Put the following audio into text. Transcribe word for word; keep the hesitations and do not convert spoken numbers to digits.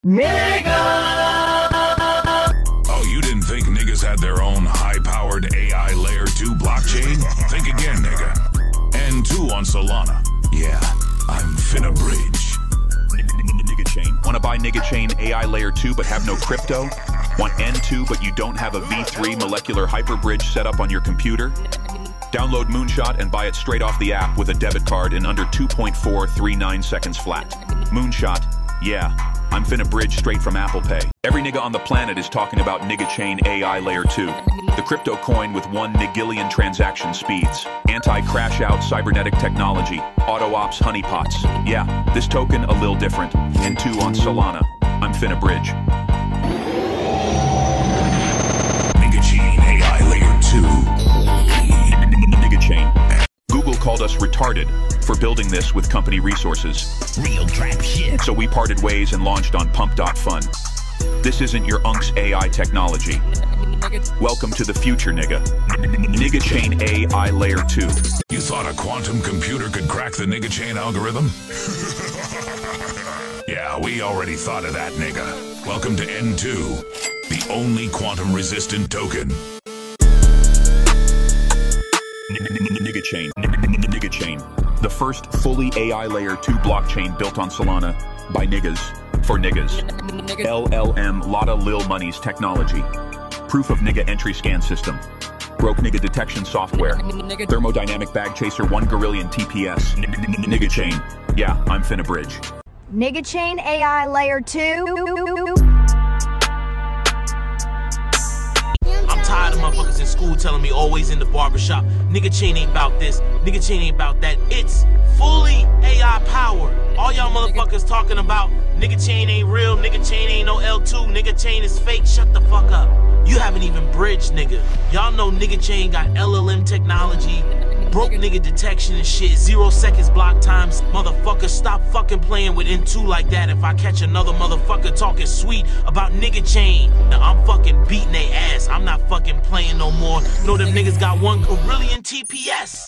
Nigga! Oh, you didn't think niggas had their own high-powered A I Layer two blockchain? Think again, nigga. N two on Solana. Yeah, I'm finna bridge. Nigga Chain. Wanna buy Nigga Chain A I Layer two but have no crypto? Want N two but you don't have a V three molecular hyperbridge set up on your computer? Download Moonshot and buy it straight off the app with a debit card in under two point four three nine seconds flat. Moonshot, yeah, I'm finna bridge straight from Apple Pay. Every nigga on the planet is talking about Nigga Chain A I Layer two, the crypto coin with one nigillion transaction speeds, anti-crash out cybernetic technology, auto-ops honeypots. Yeah, this token a little different. N two on Solana, I'm finna bridge. Nigga Chain A I Layer two. Nigga Chain. Google called us retarded for building this with company resources. Real trap shit. So we parted ways and launched on Pump dot fun. This isn't your Unks A I technology. Welcome to the future, nigga. Nigga Chain A I Layer two. You thought a quantum computer could crack the Nigga Chain algorithm? Yeah, we already thought of that, nigga. Welcome to N two, the only quantum-resistant token. Nigga Chain. Nigga Chain. The first fully A I Layer two blockchain built on Solana by niggas for niggas. L L M Lotta Lil Money's technology. Proof of nigga entry scan system. Broke nigga detection software. Thermodynamic bag chaser one gorillion T P S. Nigga Chain. Yeah, I'm finna bridge. Nigga Chain A I Layer two. I'm tired of motherfuckers in school telling me always in the barbershop, Nigga Chain ain't about this, Nigga Chain ain't about that. It's fully A I powered. All y'all motherfuckers talking about Nigga Chain ain't real, Nigga Chain ain't no L two, Nigga Chain is fake, shut the fuck up. You haven't even bridged, nigga. Y'all know Nigga Chain got L L M technology, broke nigga detection and shit, zero seconds block times. Motherfucker, stop fucking playing with N two like that. If I catch another motherfucker talking sweet about Nigga Chain, now I'm fucking beating they ass. I'm not fucking playing no more. Know them niggas got one gorillion T P S.